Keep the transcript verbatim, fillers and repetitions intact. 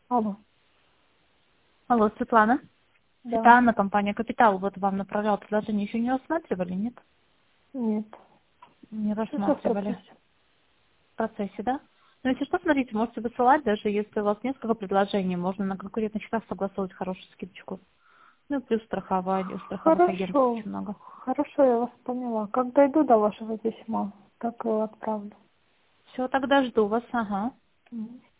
Алло. Алло, Светлана. Да. Светлана, компания «Капитал». Вот вам направлял предложение. Еще не рассматривали, нет? Нет. Не Сейчас в рассматривали. процессе. В процессе, да? Ну, если что, смотрите, можете высылать, даже если у вас несколько предложений, можно на конкурентных счетах согласовать хорошую скидочку. Ну, плюс страхование, страховых агентов Хорошо. очень много. Хорошо, я вас поняла. Как дойду до вашего письма, так и отправлю. Все, тогда жду вас, ага. Мгм.